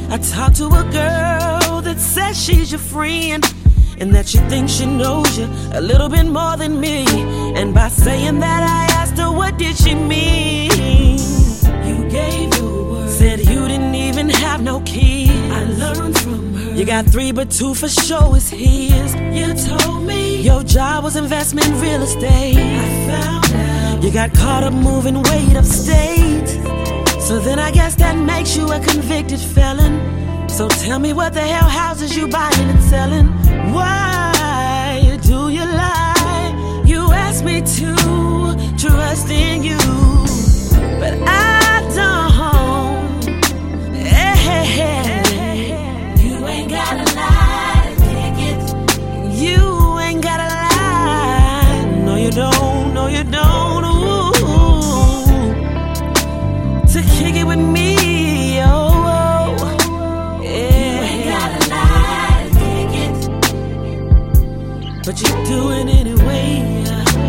I talked to a girl that says she's your friend, and that she thinks she knows you a little bit more than me. And by saying that, I asked her, what did she mean? You gave your word, said you didn't even have no kids. I learned from her, you got 3 but 2 for sure is his. You told me your job was investment real estate. I found out you got caught up moving weight upstate. So then I guess that makes you a convicted felon. So tell me, what the hell houses you buying and selling? Why do you lie? You asked me to trust in you, but I don't. You ain't gotta lie to kick it. You ain't gotta lie. No, you don't. No, you don't. Ooh. To kick it with me, oh, oh. Yeah. You ain't gotta lie to kick it, but you do it anyway.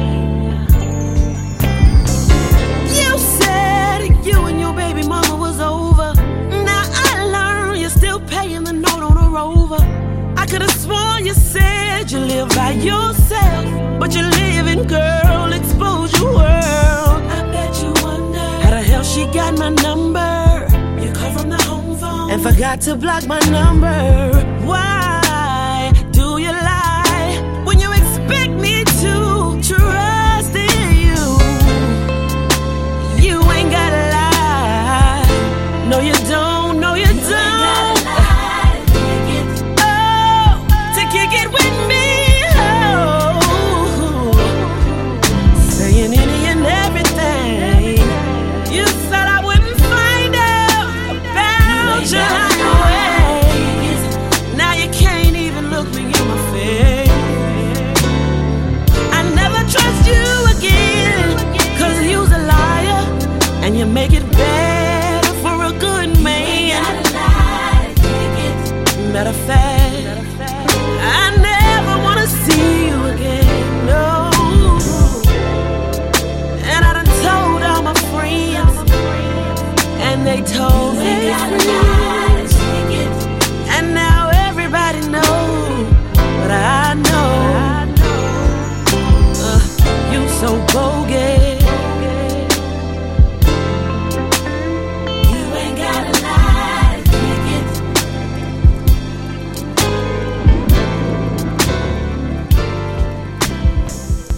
You said you and your baby mama was over. Now I learned you're still paying the note on a Rover. I could've sworn you said you live by yourself, but you're living, girl, expose your world. I bet you wonder how the hell she got my number. You called from the home phone and forgot to block my number. Why do you lie when you expect me to trust in you? You ain't gotta lie. No, you don't. No, you don't. And you make it better for a good man. Matter of fact, I never wanna see you again, no. And I done told all my friends, and they told me